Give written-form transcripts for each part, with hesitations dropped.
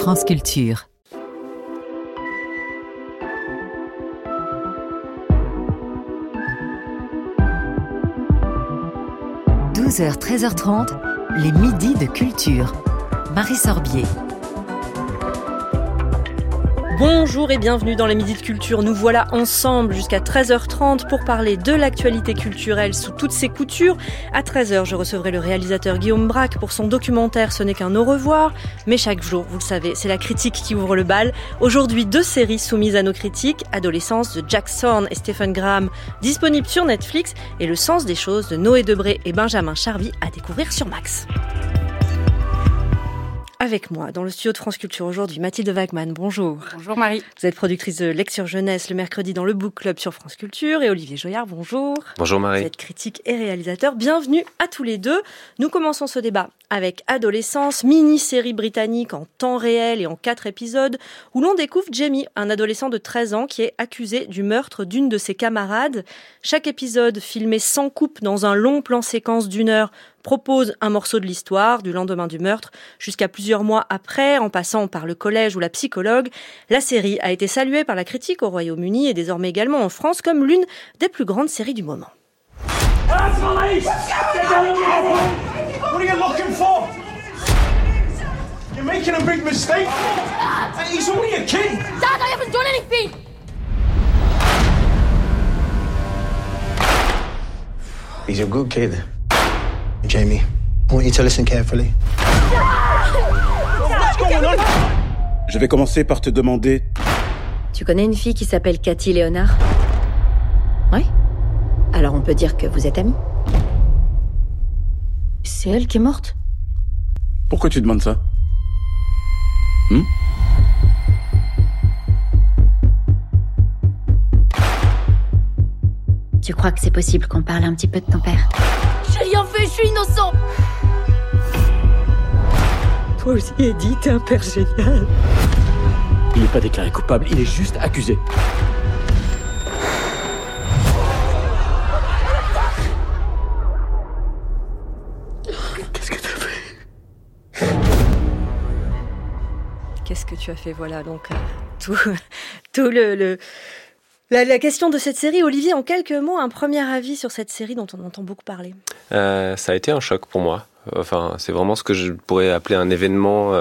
France Culture. « 12h, 13h30, les midis de culture. Marie Sorbier. Bonjour et bienvenue dans les Midis de Culture. Nous voilà ensemble jusqu'à 13h30 pour parler de l'actualité culturelle sous toutes ses coutures. À 13h, je recevrai le réalisateur Guillaume Braque pour son documentaire « Ce n'est qu'un au revoir ». Mais chaque jour, vous le savez, c'est la critique qui ouvre le bal. Aujourd'hui, 2 séries soumises à nos critiques. Adolescence de Jack Thorne et Stephen Graham, disponible sur Netflix. Et Le sens des choses de Noé Debré et Benjamin Charby à découvrir sur Max. Avec moi, dans le studio de France Culture aujourd'hui, Mathilde Wagman, bonjour. Bonjour Marie. Vous êtes productrice de Lecture Jeunesse le mercredi dans le Book Club sur France Culture. Et Olivier Joyard, bonjour. Bonjour Marie. Vous êtes critique et réalisateur. Bienvenue à tous les deux. Nous commençons ce débat avec Adolescence, mini-série britannique en temps réel et en 4 épisodes, où l'on découvre Jamie, un adolescent de 13 ans qui est accusé du meurtre d'une de ses camarades. Chaque épisode, filmé sans coupe dans un long plan séquence d'1 heure, propose un morceau de l'histoire, du lendemain du meurtre jusqu'à plusieurs mois après, en passant par le collège ou la psychologue. La série a été saluée par la critique au Royaume-Uni et désormais également en France comme l'une des plus grandes séries du moment. What are you looking for? You're making a big mistake. He's only a kid. Dad, I haven't done anything. He's a good kid. Jamie, I want you to listen carefully. What's going on? Je vais commencer par te demander... Tu connais une fille qui s'appelle Cathy Léonard? Oui. Alors on peut dire que vous êtes amis? C'est elle qui est morte? Pourquoi tu demandes ça? Tu crois que c'est possible qu'on parle un petit peu de ton père? J'ai rien fait, je suis innocent. Toi aussi, Eddie, t'es un père génial. Il n'est pas déclaré coupable, il est juste accusé. Qu'est-ce que t'as fait? Qu'est-ce que tu as fait? Voilà, donc tout la question de cette série. Olivier, en quelques mots, un premier avis sur cette série dont on entend beaucoup parler. Ça a été un choc pour moi. Enfin, c'est vraiment ce que je pourrais appeler un événement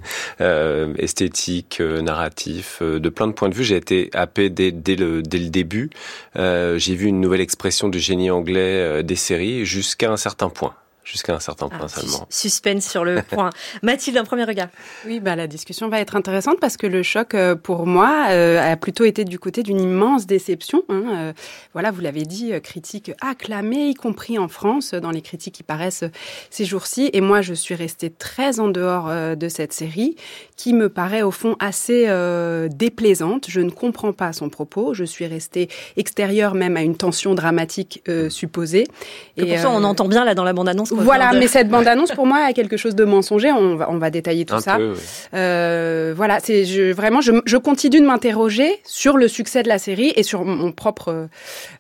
esthétique, narratif, de plein de points de vue. J'ai été happé dès le début. J'ai vu une nouvelle expression du génie anglais des séries jusqu'à un certain point. Seulement. Suspense sur le point. Mathilde, un premier regard. Oui, la discussion va être intéressante parce que le choc, pour moi, a plutôt été du côté d'une immense déception. Voilà, vous l'avez dit, critique acclamée, y compris en France, dans les critiques qui paraissent ces jours-ci. Et moi, je suis restée très en dehors de cette série, qui me paraît au fond assez déplaisante. Je ne comprends pas son propos. Je suis restée extérieure même à une tension dramatique supposée. Et pour ça, on entend bien là dans la bande-annonce. Voilà, mais cette bande-annonce, pour moi, a quelque chose de mensonger. On va détailler tout ça. Peu, oui. Voilà, je continue de m'interroger sur le succès de la série et sur ma propre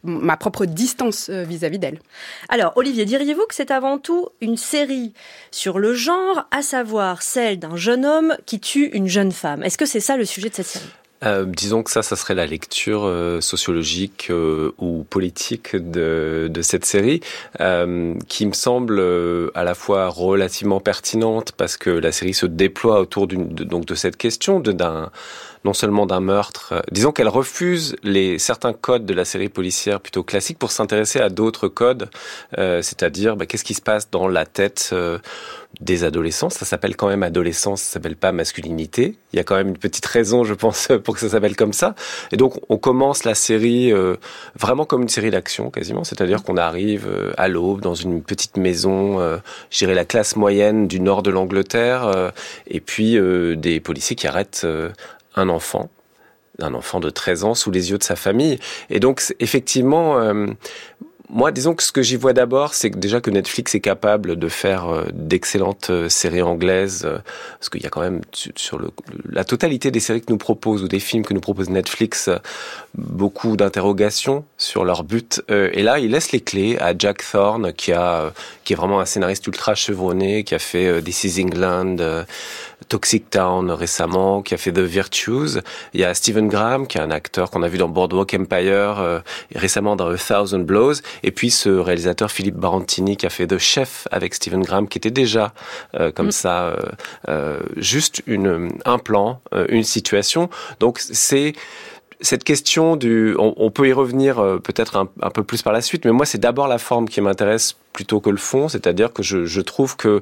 distance vis-à-vis d'elle. Alors, Olivier, diriez-vous que c'est avant tout une série sur le genre, à savoir celle d'un jeune homme qui tue une jeune femme? Est-ce que c'est ça le sujet de cette série? Disons que ça serait la lecture sociologique ou politique de cette série, qui me semble à la fois relativement pertinente parce que la série se déploie autour de cette question non seulement d'un meurtre. Disons qu'elle refuse certains codes de la série policière plutôt classique pour s'intéresser à d'autres codes, c'est-à-dire qu'est-ce qui se passe dans la tête des adolescents. Ça s'appelle quand même adolescence, ça s'appelle pas masculinité. Il y a quand même une petite raison, je pense, pour que ça s'appelle comme ça. Et donc, on commence la série vraiment comme une série d'action, quasiment. C'est-à-dire qu'on arrive à l'aube dans une petite maison, je dirais la classe moyenne du nord de l'Angleterre, et puis des policiers qui arrêtent un enfant de 13 ans sous les yeux de sa famille. Et donc, effectivement, moi, disons que ce que j'y vois d'abord, c'est que déjà que Netflix est capable de faire d'excellentes séries anglaises, parce qu'il y a quand même sur la totalité des séries que nous propose ou des films que nous propose Netflix, beaucoup d'interrogations sur leur but. Et là, il laisse les clés à Jack Thorne, qui est vraiment un scénariste ultra chevronné, qui a fait This Is England, Toxic Town récemment, qui a fait The Virtues. Il y a Stephen Graham, qui est un acteur qu'on a vu dans Boardwalk Empire, récemment dans A Thousand Blows. Et puis ce réalisateur Philippe Barantini, qui a fait The Chef avec Stephen Graham, qui était déjà comme ça, juste un plan, une situation. Donc c'est cette question on peut y revenir peut-être un peu plus par la suite, mais moi c'est d'abord la forme qui m'intéresse plutôt que le fond, c'est-à-dire que je trouve que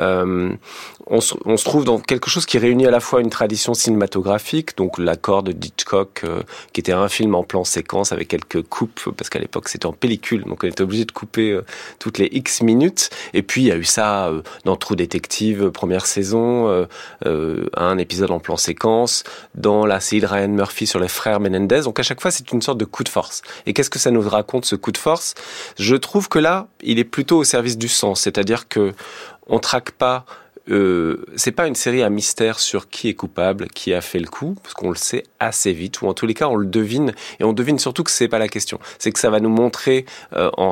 on se trouve dans quelque chose qui réunit à la fois une tradition cinématographique, donc l'accord de Hitchcock, qui était un film en plan séquence avec quelques coupes, parce qu'à l'époque c'était en pellicule, donc on était obligé de couper toutes les X minutes, et puis il y a eu ça dans True Detective, première saison, un épisode en plan séquence, dans la série de Ryan Murphy sur les frères Menendez, donc à chaque fois c'est une sorte de coup de force. Et qu'est-ce que ça nous raconte, ce coup de force ? Je trouve que là, il est plutôt au service du sens, c'est-à-dire que on traque pas. C'est pas une série à mystère sur qui est coupable, qui a fait le coup, parce qu'on le sait assez vite, ou en tous les cas on le devine, et on devine surtout que c'est pas la question. C'est que ça va nous montrer en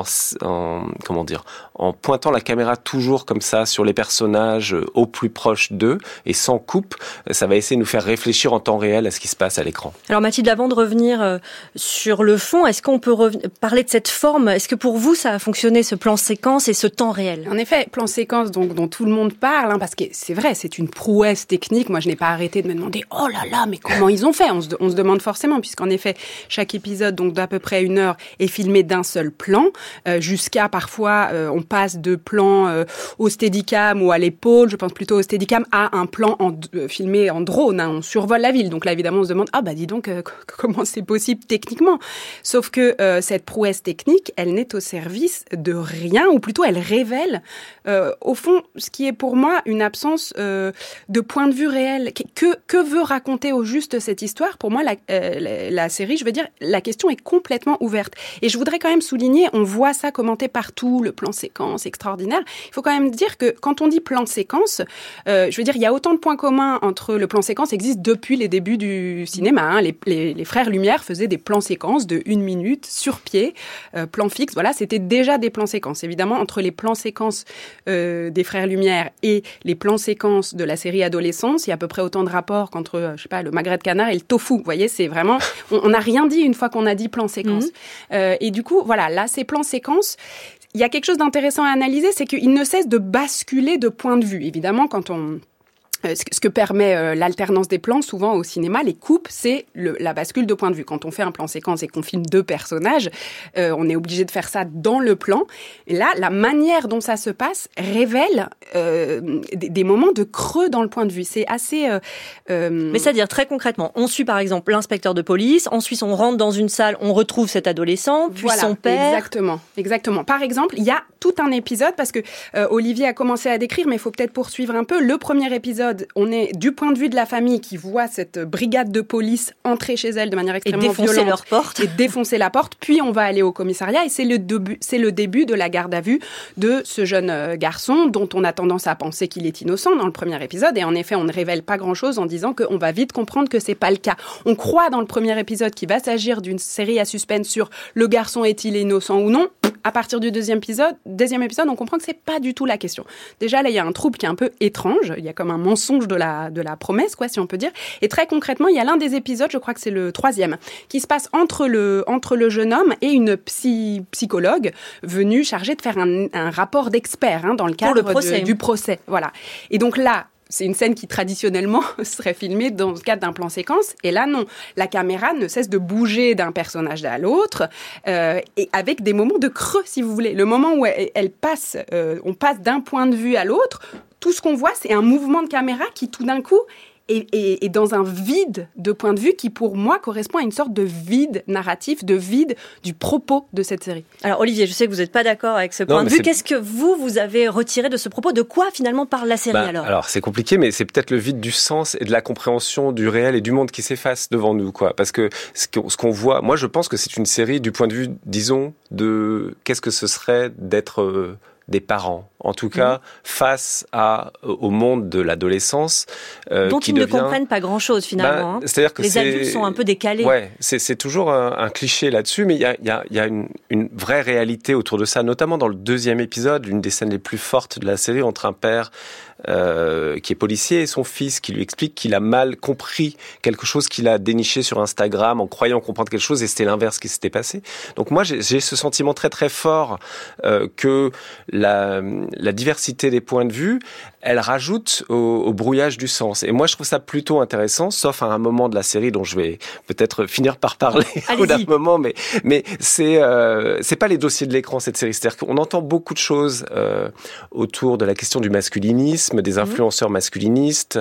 pointant la caméra toujours comme ça sur les personnages au plus proche d'eux et sans coupe, ça va essayer de nous faire réfléchir en temps réel à ce qui se passe à l'écran. Alors Mathilde, avant de revenir sur le fond, est-ce qu'on peut parler de cette forme ? Est-ce que pour vous ça a fonctionné, ce plan séquence et ce temps réel ? En effet, plan séquence donc dont tout le monde parle, parce que c'est vrai, c'est une prouesse technique. Moi, je n'ai pas arrêté de me demander « Oh là là, mais comment ils ont fait ?» On se demande forcément, puisqu'en effet, chaque épisode, donc d'à peu près 1 heure, est filmé d'un seul plan, jusqu'à parfois, on passe de plan au steadicam ou à l'épaule, je pense plutôt au steadicam, à un plan filmé en drone. On survole la ville. Donc là, évidemment, on se demande « Ah bah dis donc, comment c'est possible techniquement ?» Sauf que cette prouesse technique, elle n'est au service de rien, ou plutôt elle révèle, au fond, ce qui est pour moi une absence de point de vue réel. Que veut raconter au juste cette histoire ? Pour moi, la série, je veux dire, la question est complètement ouverte. Et je voudrais quand même souligner, on voit ça commenté partout, le plan séquence extraordinaire. Il faut quand même dire que quand on dit plan séquence, je veux dire, il y a autant de points communs entre le plan séquence existe depuis les débuts du cinéma. Les frères Lumière faisaient des plans séquences de 1 minute sur pied, plan fixe. Voilà, c'était déjà des plans séquences. Évidemment, entre les plans séquences des frères Lumière et les plans séquences de la série Adolescence, il y a à peu près autant de rapports qu'entre, je sais pas, le magret de canard et le tofu. Vous voyez, c'est vraiment, on n'a rien dit une fois qu'on a dit plan séquence. Et du coup, voilà, là, ces plans séquences, il y a quelque chose d'intéressant à analyser, c'est qu'ils ne cessent de basculer de point de vue. Évidemment, quand ce que permet l'alternance des plans, souvent au cinéma, les coupes, c'est la bascule de point de vue. Quand on fait un plan séquence et qu'on filme 2 personnages, on est obligé de faire ça dans le plan. Et là, la manière dont ça se passe révèle des moments de creux dans le point de vue. C'est assez... Mais c'est-à-dire, très concrètement, on suit par exemple l'inspecteur de police, ensuite on rentre dans une salle, on retrouve cet adolescent, puis voilà, son père... Exactement. Par exemple, il y a tout un épisode, parce que Olivier a commencé à décrire, mais il faut peut-être poursuivre un peu. Le premier épisode, on est du point de vue de la famille qui voit cette brigade de police entrer chez elle de manière extrêmement violente et défoncer la porte, puis on va aller au commissariat et c'est le début de la garde à vue de ce jeune garçon dont on a tendance à penser qu'il est innocent dans le premier épisode, et en effet on ne révèle pas grand-chose en disant qu'on va vite comprendre que c'est pas le cas. On croit dans le premier épisode qu'il va s'agir d'une série à suspense sur le garçon est-il innocent ou non. À partir du deuxième épisode, on comprend que c'est pas du tout la question. Déjà, là, il y a un trouble qui est un peu étrange. Il y a comme un mensonge de la promesse, quoi, si on peut dire. Et très concrètement, il y a l'un des épisodes, je crois que c'est le 3e, qui se passe entre le jeune homme et une psychologue venue chargée de faire un rapport d'expert, dans le cadre du procès. Voilà. Et donc là, c'est une scène qui, traditionnellement, serait filmée dans le cadre d'un plan séquence. Et là, non. La caméra ne cesse de bouger d'un personnage à l'autre, et avec des moments de creux, si vous voulez. Le moment où elle passe, on passe d'un point de vue à l'autre, tout ce qu'on voit, c'est un mouvement de caméra qui, tout d'un coup, est dans un vide de point de vue qui, pour moi, correspond à une sorte de vide narratif, de vide du propos de cette série. Alors, Olivier, je sais que vous n'êtes pas d'accord avec ce point de vue. Qu'est-ce que vous avez retiré de ce propos ? De quoi, finalement, parle la série, alors ? Alors, c'est compliqué, mais c'est peut-être le vide du sens et de la compréhension du réel et du monde qui s'efface devant nous, quoi. Parce que ce qu'on voit... Moi, je pense que c'est une série du point de vue, disons, de qu'est-ce que ce serait d'être... des parents, en tout cas, face au monde de l'adolescence. Dont ils ne comprennent pas grand-chose, finalement. C'est-à-dire que les adultes sont un peu décalés. Ouais, c'est toujours un cliché là-dessus, mais il y a une vraie réalité autour de ça, notamment dans le 2e épisode, l'une des scènes les plus fortes de la série, entre un père qui est policier, et son fils qui lui explique qu'il a mal compris quelque chose qu'il a déniché sur Instagram en croyant comprendre quelque chose, et c'était l'inverse qui s'était passé. Donc moi, j'ai ce sentiment très très fort que la diversité des points de vue, elle rajoute au brouillage du sens. Et moi, je trouve ça plutôt intéressant, sauf à un moment de la série dont je vais peut-être finir par parler au d'un moment, mais c'est pas les dossiers de l'écran, cette série. C'est-à-dire qu'on entend beaucoup de choses autour de la question du masculinisme, des influenceurs masculinistes.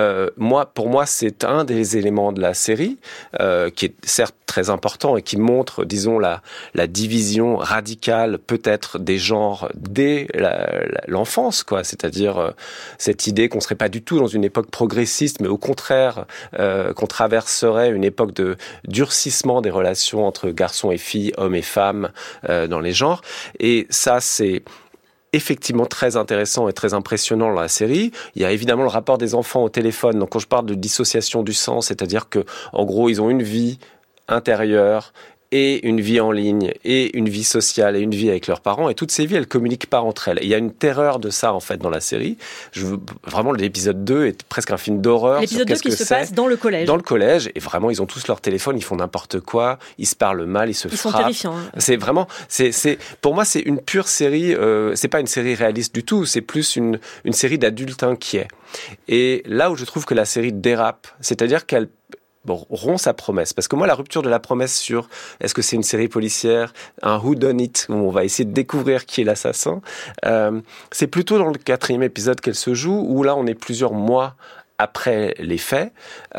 Pour moi, c'est un des éléments de la série qui est certes très important et qui montre, disons, la division radicale peut-être des genres dès l'enfance, quoi. C'est-à-dire cette idée qu'on serait pas du tout dans une époque progressiste, mais au contraire qu'on traverserait une époque de durcissement des relations entre garçons et filles, hommes et femmes dans les genres. Et ça, c'est effectivement très intéressant et très impressionnant dans la série. Il y a évidemment le rapport des enfants au téléphone. Donc quand je parle de dissociation du sens, c'est-à-dire que en gros, ils ont une vie intérieure et une vie en ligne, et une vie sociale, et une vie avec leurs parents, et toutes ces vies, elles communiquent pas entre elles. Et il y a une terreur de ça, en fait, dans la série. Vraiment, l'épisode 2 est presque un film d'horreur. L'épisode 2 qui se passe dans le collège. Dans le collège, et vraiment, ils ont tous leur téléphone, ils font n'importe quoi, ils se parlent mal, ils se frappent. Ils sont terrifiants. Hein. C'est vraiment, pour moi, c'est une pure série, c'est pas une série réaliste du tout, c'est plus une série d'adultes inquiets. Et là où je trouve que la série dérape, c'est-à-dire qu'elle rompt sa promesse. Parce que moi, la rupture de la promesse sur est-ce que c'est une série policière, un whodunit, où on va essayer de découvrir qui est l'assassin, c'est plutôt dans le 4e épisode qu'elle se joue, où là, on est plusieurs mois après les faits,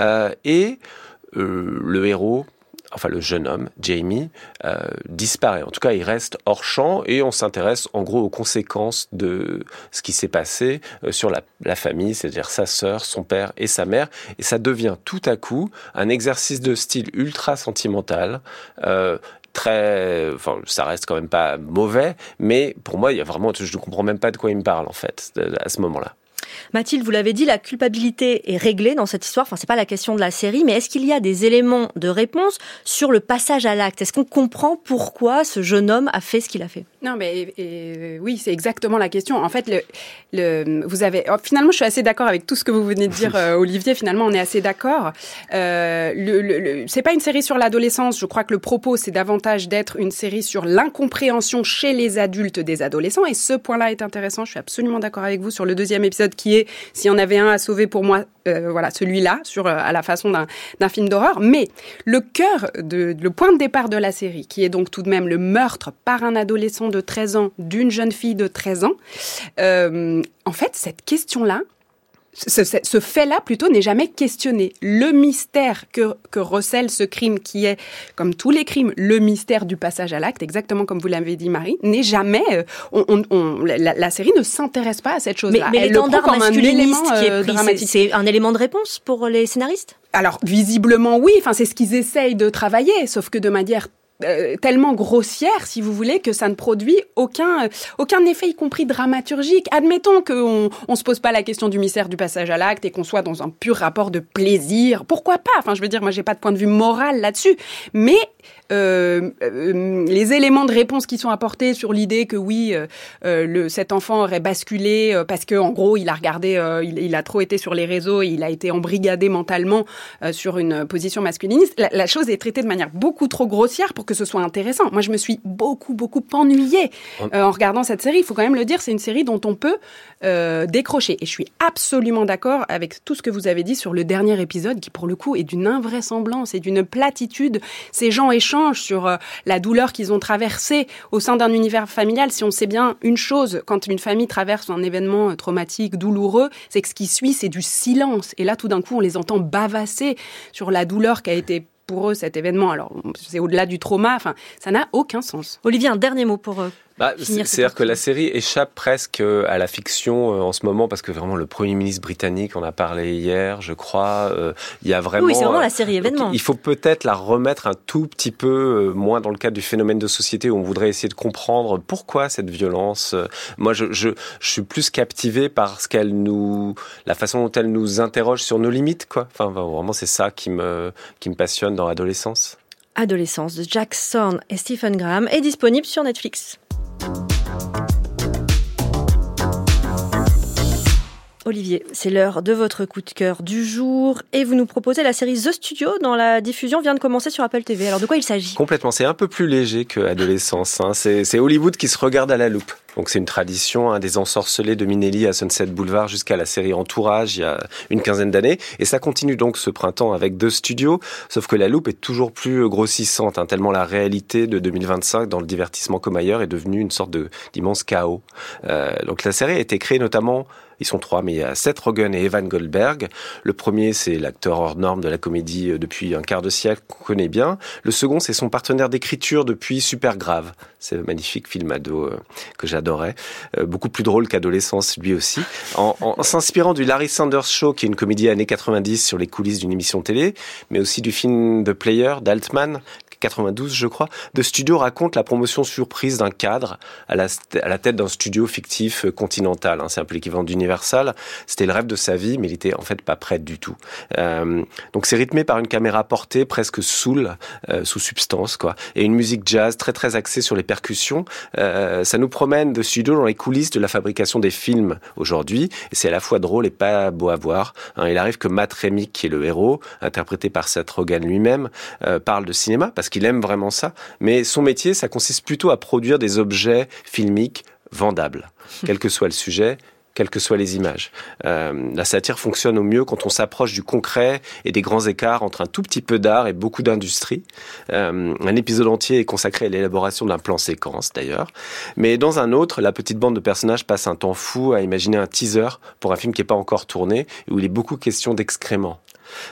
et le héros, enfin le jeune homme, Jamie, disparaît. En tout cas, il reste hors champ et on s'intéresse en gros aux conséquences de ce qui s'est passé sur la famille, c'est-à-dire sa sœur, son père et sa mère. Et ça devient tout à coup un exercice de style ultra sentimental, ça reste quand même pas mauvais, mais pour moi, il y a vraiment, je ne comprends même pas de quoi il me parle en fait, à ce moment-là. Mathilde, vous l'avez dit, la culpabilité est réglée dans cette histoire. Enfin, c'est pas la question de la série, mais est-ce qu'il y a des éléments de réponse sur le passage à l'acte ? Est-ce qu'on comprend pourquoi ce jeune homme a fait ce qu'il a fait ? Non, mais oui, c'est exactement la question. En fait, finalement, je suis assez d'accord avec tout ce que vous venez de dire, Olivier. Finalement, on est assez d'accord. C'est pas une série sur l'adolescence. Je crois que le propos, c'est davantage d'être une série sur l'incompréhension chez les adultes des adolescents. Et ce point-là est intéressant. Je suis absolument d'accord avec vous sur le 2e épisode qui est, s'il y en avait un à sauver pour moi, celui-là, à la façon d'un film d'horreur. Mais le point de départ de la série, qui est donc tout de même le meurtre par un adolescent de 13 ans d'une jeune fille de 13 ans, en fait, cette question-là, ce fait-là, plutôt, n'est jamais questionné. Le mystère que recèle ce crime, qui est, comme tous les crimes, le mystère du passage à l'acte, exactement comme vous l'avez dit, Marie, n'est jamais... la série ne s'intéresse pas à cette chose-là. Mais l'étendard masculiniste qui est dramatique. C'est un élément de réponse pour les scénaristes ? Alors, visiblement, oui. Enfin, c'est ce qu'ils essayent de travailler, sauf que de manière tellement grossière, si vous voulez, que ça ne produit aucun effet, y compris dramaturgique. Admettons qu'on se pose pas la question du mystère du passage à l'acte et qu'on soit dans un pur rapport de plaisir. Pourquoi pas ? Enfin, je veux dire, moi, j'ai pas de point de vue moral là-dessus. Mais les éléments de réponse qui sont apportés sur l'idée que oui, cet enfant aurait basculé parce que en gros, il a regardé, il a trop été sur les réseaux et il a été embrigadé mentalement sur une position masculiniste. La chose est traitée de manière beaucoup trop grossière pour que ce soit intéressant. Moi, je me suis beaucoup ennuyée en regardant cette série. Il faut quand même le dire, c'est une série dont on peut décrocher. Et je suis absolument d'accord avec tout ce que vous avez dit sur le dernier épisode, qui pour le coup est d'une invraisemblance et d'une platitude. Ces gens échangent sur la douleur qu'ils ont traversée au sein d'un univers familial. Si on sait bien une chose, quand une famille traverse un événement traumatique, douloureux, c'est que ce qui suit, c'est du silence. Et là, tout d'un coup, on les entend bavasser sur la douleur qu'a été pour eux cet événement. Alors, c'est au-delà du trauma. Enfin, ça n'a aucun sens. Olivier, un dernier mot pour c'est-à-dire que la série échappe presque à la fiction en ce moment, parce que vraiment le Premier ministre britannique, on a parlé hier, je crois, il y a vraiment... Oui, c'est vraiment la série événement. Il faut peut-être la remettre un tout petit peu moins dans le cadre du phénomène de société, où on voudrait essayer de comprendre pourquoi cette violence. Moi, je suis plus captivé par la façon dont elle nous interroge sur nos limites, quoi. Enfin, vraiment, c'est ça qui me passionne dans Adolescence. Adolescence de Jack Thorne et Stephen Graham est disponible sur Netflix. Olivier, c'est l'heure de votre coup de cœur du jour et vous nous proposez la série The Studio dont la diffusion vient de commencer sur Apple TV. Alors de quoi il s'agit ? Complètement, c'est un peu plus léger que Adolescence. C'est Hollywood qui se regarde à la loupe. Donc c'est une tradition, des ensorcelés de Minelli à Sunset Boulevard jusqu'à la série Entourage il y a une quinzaine d'années. Et ça continue donc ce printemps avec The Studio, sauf que la loupe est toujours plus grossissante, tellement la réalité de 2025 dans le divertissement comme ailleurs est devenue une sorte d'immense chaos. Donc la série a été créée notamment... Ils sont 3, mais il y a Seth Rogen et Evan Goldberg. Le premier, c'est l'acteur hors norme de la comédie depuis un quart de siècle qu'on connaît bien. Le second, c'est son partenaire d'écriture depuis Supergrave. C'est un magnifique film ado que j'adorais. Beaucoup plus drôle qu'Adolescence, lui aussi. En s'inspirant du Larry Sanders Show, qui est une comédie années 90 sur les coulisses d'une émission télé, mais aussi du film The Player d'Altman, 92, je crois. The Studio raconte la promotion surprise d'un cadre à la tête d'un studio fictif continental. C'est un peu l'équivalent d'Universal. C'était le rêve de sa vie, mais il était en fait pas prêt du tout. Donc c'est rythmé par une caméra portée presque sous substance, quoi, et une musique jazz très très axée sur les percussions. Ça nous promène The Studio dans les coulisses de la fabrication des films aujourd'hui. Et c'est à la fois drôle et pas beau à voir. Il arrive que Matt Remick, qui est le héros, interprété par Seth Rogen lui-même, parle de cinéma parce qu'il aime vraiment ça, mais son métier, ça consiste plutôt à produire des objets filmiques vendables, quel que soit le sujet, quelles que soient les images. La satire fonctionne au mieux quand on s'approche du concret et des grands écarts entre un tout petit peu d'art et beaucoup d'industrie. Un épisode entier est consacré à l'élaboration d'un plan séquence, d'ailleurs. Mais dans un autre, la petite bande de personnages passe un temps fou à imaginer un teaser pour un film qui n'est pas encore tourné, où il est beaucoup question d'excréments.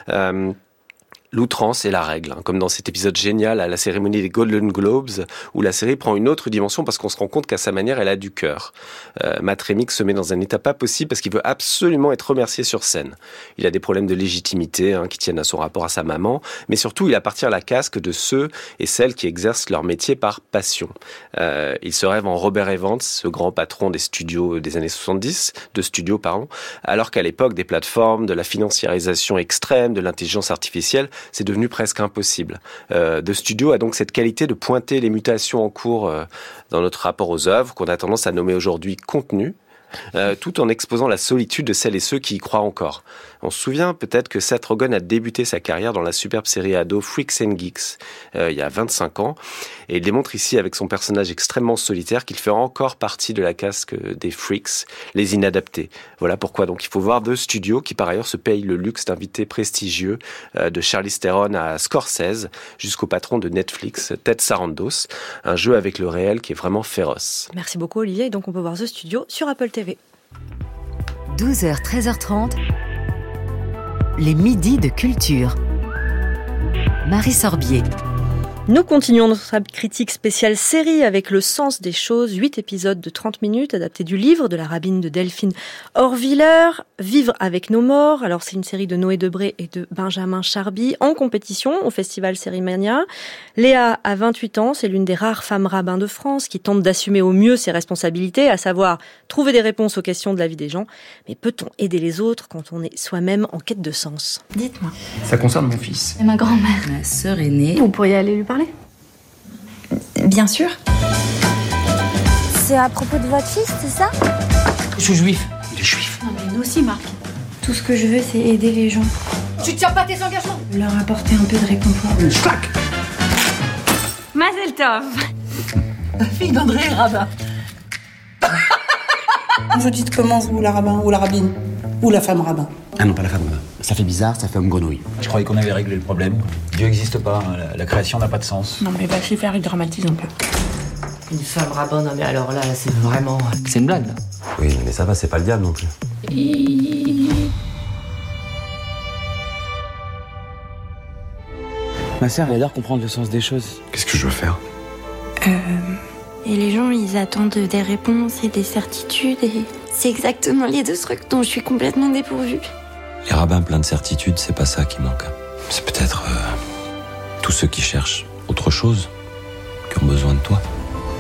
L'outrance est la règle, comme dans cet épisode génial à la cérémonie des Golden Globes, où la série prend une autre dimension parce qu'on se rend compte qu'à sa manière, elle a du cœur. Matt Remick se met dans un état pas possible parce qu'il veut absolument être remercié sur scène. Il a des problèmes de légitimité qui tiennent à son rapport à sa maman, mais surtout, il appartient à la casque de ceux et celles qui exercent leur métier par passion. Il se rêve en Robert Evans, ce grand patron des studios des années 70, alors qu'à l'époque des plateformes, de la financiarisation extrême, de l'intelligence artificielle, c'est devenu presque impossible. The Studio a donc cette qualité de pointer les mutations en cours dans notre rapport aux œuvres, qu'on a tendance à nommer aujourd'hui contenu, tout en exposant la solitude de celles et ceux qui y croient encore. On se souvient peut-être que Seth Rogen a débuté sa carrière dans la superbe série ado Freaks and Geeks il y a 25 ans, et il démontre ici avec son personnage extrêmement solitaire qu'il fait encore partie de la casque des freaks, les inadaptés. Voilà pourquoi donc il faut voir The Studio, qui par ailleurs se paye le luxe d'invités prestigieux, de Charlize Theron à Scorsese, jusqu'au patron de Netflix, Ted Sarandos, un jeu avec le réel qui est vraiment féroce. Merci beaucoup Olivier, et donc on peut voir The Studio sur Apple TV. 12h, 13h30, les midis de culture. Marie Sorbier. Nous continuons notre critique spéciale série avec Le sens des choses, 8 épisodes de 30 minutes adaptés du livre de la rabbine de Delphine Horviller, Vivre avec nos morts. Alors c'est une série de Noé Debré et de Benjamin Charby en compétition au festival Sérimania. Léa a 28 ans, c'est l'une des rares femmes rabbins de France qui tente d'assumer au mieux ses responsabilités, à savoir trouver des réponses aux questions de la vie des gens. Mais peut-on aider les autres quand on est soi-même en quête de sens ? Dites-moi. Ça concerne mon fils. Et ma grand-mère. Ma sœur aînée. Vous pourriez aller lui parler ? Bien sûr. C'est à propos de votre fils, c'est ça ? Je suis juif. Il est juif. Non mais nous aussi, Marc. Tout ce que je veux, c'est aider les gens. Tu tiens pas tes engagements ? Leur apporter un peu de réconfort. Schlack. Mazel tov. La fille d'André est rabbin. Vous dites comment, vous, la rabbin ou la rabbine ? Ou la femme rabbin ? Ah non, pas la femme rabbin. Ça fait bizarre, ça fait homme grenouille. Je croyais qu'on avait réglé le problème. Dieu n'existe pas, la création n'a pas de sens. Non mais va s'y faire, il dramatise un peu. Une femme rabbin, non mais alors là, c'est vraiment... C'est une blague, là. Oui, mais ça va, c'est pas le diable non plus. Ma sœur, elle adore comprendre le sens des choses. Qu'est-ce que je dois faire ? Et les gens, ils attendent des réponses et des certitudes et... C'est exactement les deux trucs dont je suis complètement dépourvue. Les rabbins pleins de certitudes, c'est pas ça qui manque. C'est peut-être tous ceux qui cherchent autre chose, qui ont besoin de toi.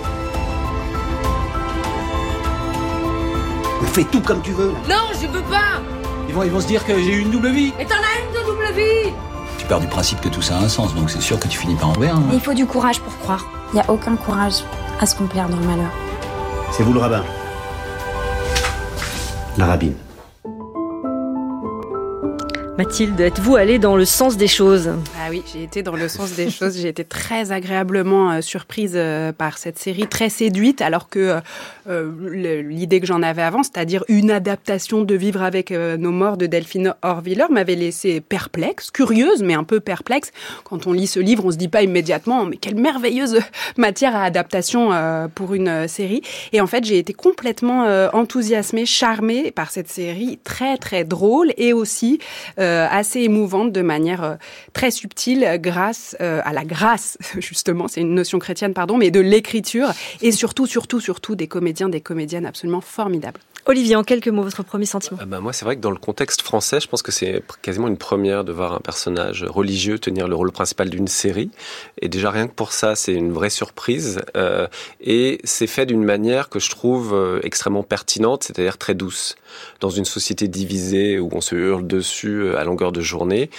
Fais tout comme tu veux. Non, je veux pas. Ils vont se dire que j'ai eu une double vie. Mais t'en as une de double vie. Tu pars du principe que tout ça a un sens, donc c'est sûr que tu finis par en ver. Il faut du courage pour croire. Il n'y a aucun courage à se complaire dans le malheur. C'est vous le rabbin. La rabbine. Mathilde, êtes-vous allée dans le sens des choses ? Ah oui, j'ai été dans le sens des choses. J'ai été très agréablement surprise par cette série, très séduite, alors que l'idée que j'en avais avant, c'est-à-dire une adaptation de Vivre avec nos morts de Delphine Horviller, m'avait laissée perplexe, curieuse, mais un peu perplexe. Quand on lit ce livre, on se dit pas immédiatement, mais quelle merveilleuse matière à adaptation pour une série. Et en fait, j'ai été complètement enthousiasmée, charmée par cette série, très très drôle et aussi assez émouvante de manière très subtile grâce à la grâce, justement, c'est une notion chrétienne, pardon, mais de l'écriture et surtout des comédiens, des comédiennes absolument formidables. Olivier, en quelques mots, votre premier sentiment ? Moi, c'est vrai que dans le contexte français, je pense que c'est quasiment une première de voir un personnage religieux tenir le rôle principal d'une série. Et déjà, rien que pour ça, c'est une vraie surprise. Et c'est fait d'une manière que je trouve extrêmement pertinente, c'est-à-dire très douce. Dans une société divisée où on se hurle dessus à longueur de journée,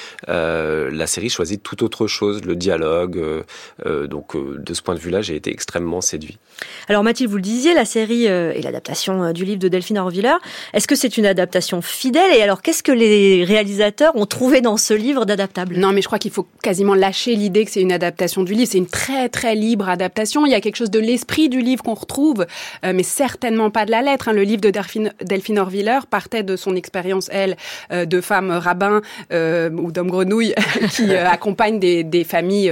la série choisit tout autre chose, le dialogue. Donc, de ce point de vue-là, j'ai été extrêmement séduit. Alors Mathilde, vous le disiez, la série est l'adaptation du livre de Delphine Horviller. Est-ce que c'est une adaptation fidèle ? Et alors, qu'est-ce que les réalisateurs ont trouvé dans ce livre d'adaptable ? Non, mais je crois qu'il faut quasiment lâcher l'idée que c'est une adaptation du livre. C'est une très, très libre adaptation. Il y a quelque chose de l'esprit du livre qu'on retrouve, mais certainement pas de la lettre. Le livre de Delphine Horviller partait de son expérience, elle, de femme rabbin ou d'homme grenouille qui accompagne des familles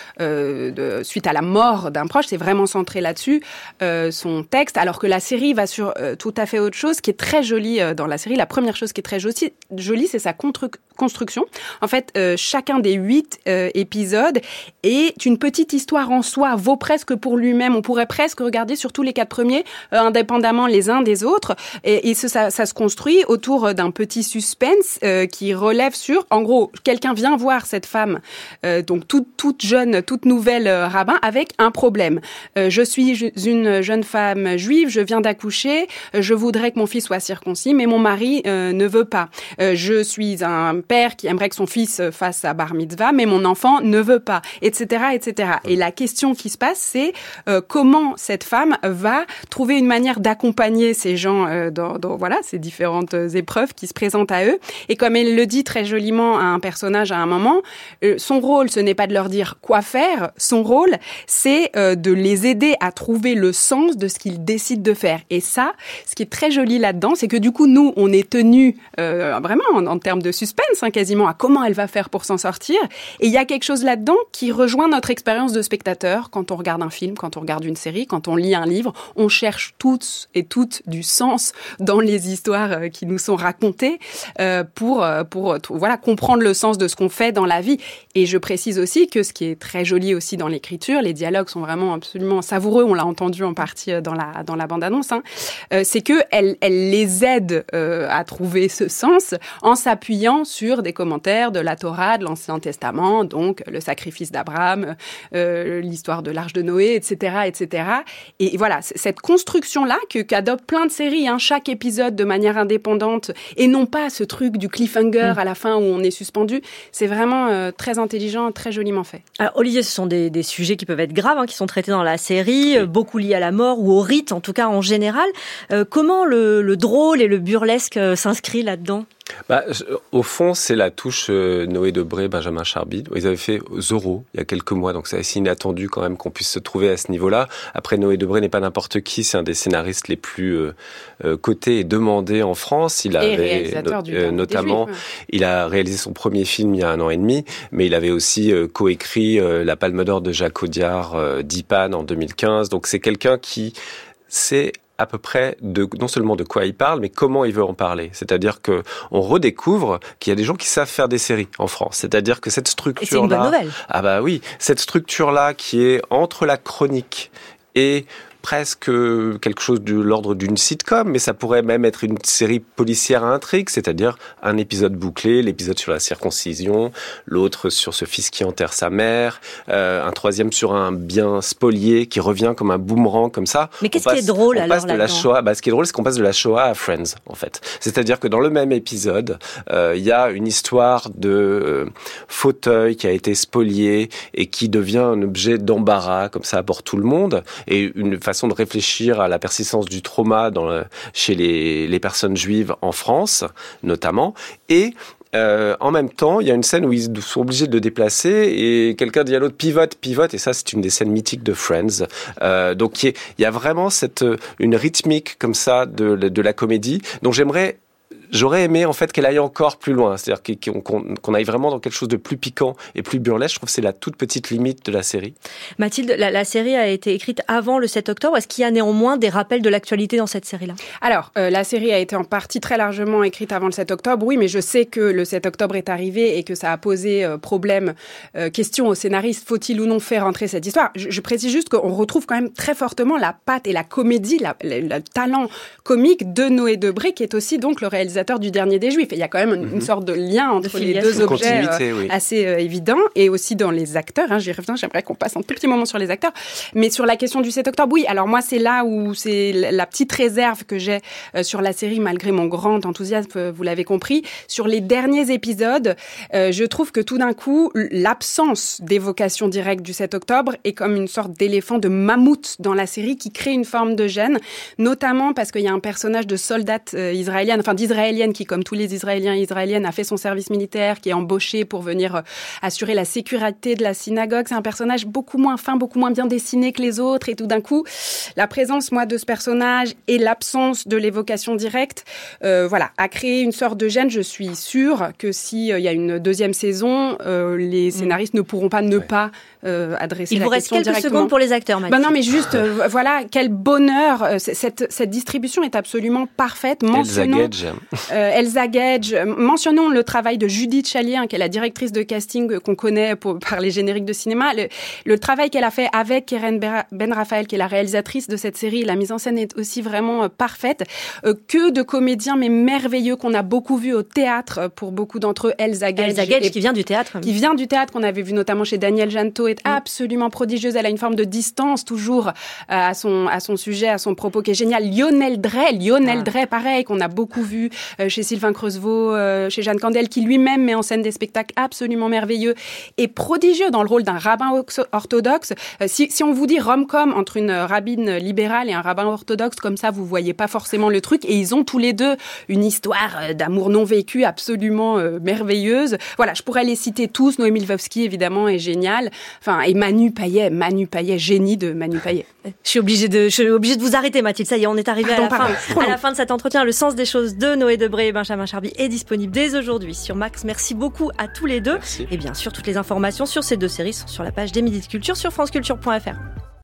suite à la mort d'un proche. C'est vraiment centré là-dessus, son texte, alors que la série va sur tout à fait autre chose qui est très jolie dans la série. La première chose qui est très jolie, c'est sa construction. En fait, chacun des 8 épisodes est une petite histoire en soi, vaut presque pour lui-même. On pourrait presque regarder sur tous les 4 premiers, indépendamment les uns des autres. Et ça se construit autour d'un petit suspense qui relève sur, en gros, quelqu'un vient voir cette femme, donc toute jeune, toute nouvelle rabbin, avec un problème. Je suis une jeune femme juive, je viens d'accoucher, je voudrais que mon fils soit circoncis, mais mon mari ne veut pas. Je suis un père qui aimerait que son fils fasse sa bar mitzvah, mais mon enfant ne veut pas, etc., etc. Et la question qui se passe, c'est comment cette femme va trouver une manière d'accompagner ces gens dans voilà, ces différentes épreuves qui se présentent à eux. Et comme elle le dit très joliment à un personnage à un moment, son rôle, ce n'est pas de leur dire quoi faire, son rôle, c'est de les aider à trouver le sens de ce qu'ils décident de faire. Et ça, ce qui est très joli là-dedans, c'est que du coup, nous, on est tenus vraiment en termes de suspense, quasiment, à comment elle va faire pour s'en sortir. Et il y a quelque chose là-dedans qui rejoint notre expérience de spectateur quand on regarde un film, quand on regarde une série, quand on lit un livre. On cherche toutes et toutes du sens dans les histoires qui nous sont racontées pour voilà, comprendre le sens de ce qu'on fait dans la vie. Et je précise aussi que ce qui est très joli aussi dans l'écriture, les dialogues sont vraiment absolument savoureux, on l'a entendu en partie dans la bande-annonce, c'est qu'elle les aide à trouver ce sens en s'appuyant sur des commentaires de la Torah, de l'Ancien Testament, donc le sacrifice d'Abraham, l'histoire de l'Arche de Noé, etc., etc. Et voilà, cette construction-là qu'adoptent plein de séries, chaque épisode de manière indépendante, et non pas ce truc du cliffhanger à la fin où on est suspendu, c'est vraiment très intelligent, très joliment fait. Alors Olivier, ce sont des sujets qui peuvent être graves, qui sont traités dans la série, beaucoup liés à la mort ou au rite, en tout cas en général. Comment le drôle et le burlesque s'inscrit là-dedans ? Au fond, c'est la touche Noé Debré, Benjamin Charbit. Ils avaient fait Zorro il y a quelques mois, donc c'est assez inattendu quand même qu'on puisse se trouver à ce niveau-là. Après, Noé Debré n'est pas n'importe qui, c'est un des scénaristes les plus cotés et demandés en France. Il avait notamment, il a réalisé son premier film il y a 1 an et demi, mais il avait aussi coécrit La Palme d'Or de Jacques Audiard, d'Ipan en 2015. Donc c'est quelqu'un qui sait à peu près non seulement de quoi il parle, mais comment il veut en parler. C'est-à-dire que on redécouvre qu'il y a des gens qui savent faire des séries en France. C'est-à-dire que cette structure-là... Et c'est une bonne nouvelle. Ah bah oui, cette structure-là qui est entre la chronique et presque quelque chose de l'ordre d'une sitcom, mais ça pourrait même être une série policière à intrigue, c'est-à-dire un épisode bouclé, l'épisode sur la circoncision, l'autre sur ce fils qui enterre sa mère, un troisième sur un bien spolié qui revient comme un boomerang, comme ça. Mais qu'est-ce qui est drôle alors là-dedans ? Ce qui est drôle, c'est qu'on passe de la Shoah à Friends, en fait. C'est-à-dire que dans le même épisode, il y a une histoire de fauteuil qui a été spolié et qui devient un objet d'embarras, comme ça, pour tout le monde, et une façon de réfléchir à la persistance du trauma chez les personnes juives en France, notamment. Et en même temps, il y a une scène où ils sont obligés de le déplacer et quelqu'un dit à l'autre pivote, et ça c'est une des scènes mythiques de Friends. Donc il y a vraiment une rythmique comme ça de la comédie. Donc j'aurais aimé en fait qu'elle aille encore plus loin, c'est-à-dire qu'on aille vraiment dans quelque chose de plus piquant et plus burlesque. Je trouve que c'est la toute petite limite de la série. Mathilde, la série a été écrite avant le 7 octobre. Est-ce qu'il y a néanmoins des rappels de l'actualité dans cette série-là ? Alors, la série a été en partie très largement écrite avant le 7 octobre, oui, mais je sais que le 7 octobre est arrivé et que ça a posé problème, question aux scénaristes, faut-il ou non faire entrer cette histoire ? Je précise juste qu'on retrouve quand même très fortement la patte et la comédie, le talent comique de Noé Debré, qui est aussi donc le réalisateur du Dernier des Juifs. Et il y a quand même une sorte de lien entre les deux objets assez évident. Et aussi dans les acteurs, j'y reviens, j'aimerais qu'on passe un tout petit moment sur les acteurs. Mais sur la question du 7 octobre, oui, alors moi c'est là où c'est la petite réserve que j'ai sur la série, malgré mon grand enthousiasme, vous l'avez compris. Sur les derniers épisodes, je trouve que tout d'un coup, l'absence d'évocation directe du 7 octobre est comme une sorte d'éléphant de mammouth dans la série qui crée une forme de gêne, notamment parce qu'il y a un personnage de soldate israélienne, d'israélienne qui, comme tous les Israéliens et Israéliennes, a fait son service militaire, qui est embauché pour venir assurer la sécurité de la synagogue. C'est un personnage beaucoup moins fin, beaucoup moins bien dessiné que les autres. Et tout d'un coup, la présence, de ce personnage et l'absence de l'évocation directe, a créé une sorte de gêne. Je suis sûre que s'il y a une deuxième saison, les scénaristes ne pourront pas pas adresser la question directement. Il vous reste quelques secondes pour les acteurs, Mathilde. Non, mais juste, quel bonheur. Cette distribution est absolument parfaite. Elsa Gage. Mentionnons le travail de Judith Chalier, qui est la directrice de casting qu'on connaît par les génériques de cinéma. Le travail qu'elle a fait avec Keren Ben Raphaël, qui est la réalisatrice de cette série, la mise en scène est aussi vraiment parfaite. Que de comédiens, mais merveilleux, qu'on a beaucoup vu au théâtre pour beaucoup d'entre eux. Elsa Gage, qui vient du théâtre. Qui vient du théâtre, qu'on avait vu notamment chez Daniel Janto, est absolument prodigieuse. Elle a une forme de distance toujours à son sujet, à son propos, qui est génial. Lionel Drey, pareil, qu'on a beaucoup vu chez Sylvain Creusevaux, chez Jeanne Candel, qui lui-même met en scène des spectacles absolument merveilleux et prodigieux dans le rôle d'un rabbin orthodoxe. Si on vous dit rom-com entre une rabbine libérale et un rabbin orthodoxe, comme ça, vous voyez pas forcément le truc. Et ils ont tous les deux une histoire d'amour non vécu absolument merveilleuse. Voilà, je pourrais les citer tous. Noémie Lvovsky, évidemment, est géniale. Et Manu Payet, génie de Manu Payet. Je suis obligée de vous arrêter, Mathilde. Ça y est, on est arrivé à la fin de cet entretien. Le sens des choses de Noé Debré et Benjamin Charby est disponible dès aujourd'hui sur Max. Merci beaucoup à tous les deux. Merci. Et bien sûr, toutes les informations sur ces deux séries sont sur la page des Midis de Culture sur franceculture.fr.